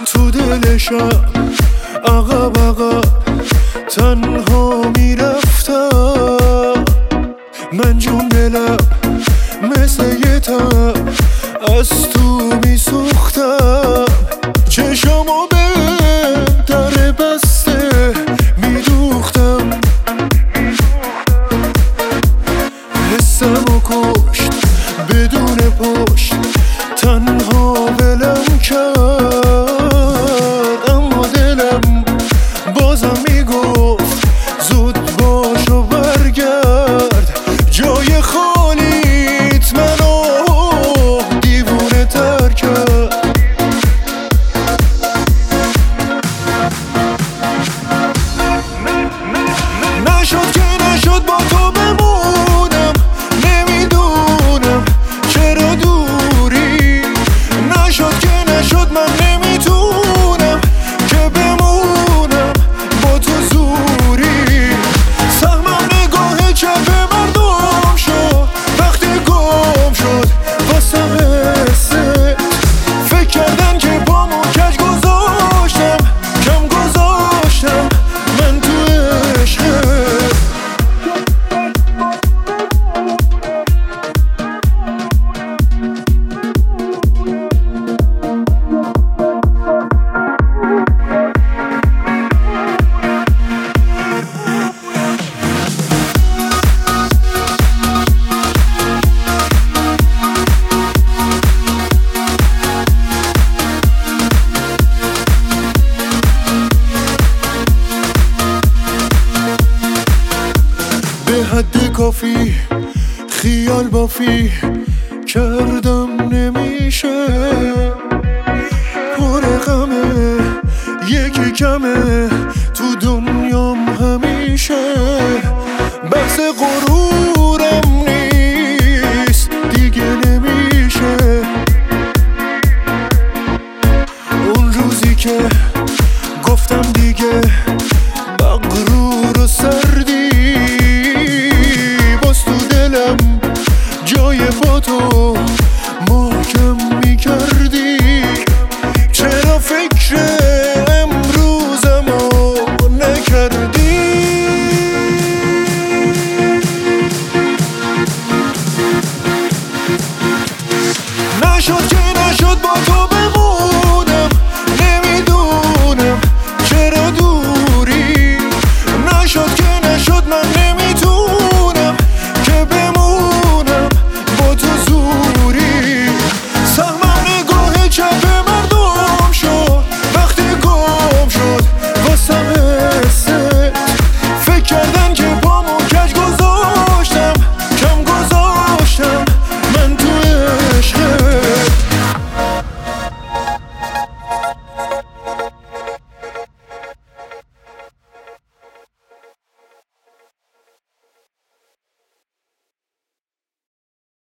تو دلشم عقب عقب تنها میرفتم، من جون دلم مثل یه تب از تو میسوختم. چشامو به در بسته میدوختم، حسمو کشت بدون پشت تنها ولم کرد. اما دلم بازم میگفت زود باش و برگرد، جای خالیت منو دیوونه تر کرد. نشد که نشد با تو بمونم، نمیدونم چرا دوری. نشد که نشد من نمیتونم که بمونم با تو زوری. سهمم نگاه چپ مردم شد وقتی گم شد واسم حست. فکر کردن که پامو کج گذاشتم، کم گذاشتم من تو عشقت. به حد کافی خیال بافی کردم نمیشه، پر غمه یکی کمه تو دنیام همیشه. بحث غرورم نیست دیگه نمیشه. اون روزی که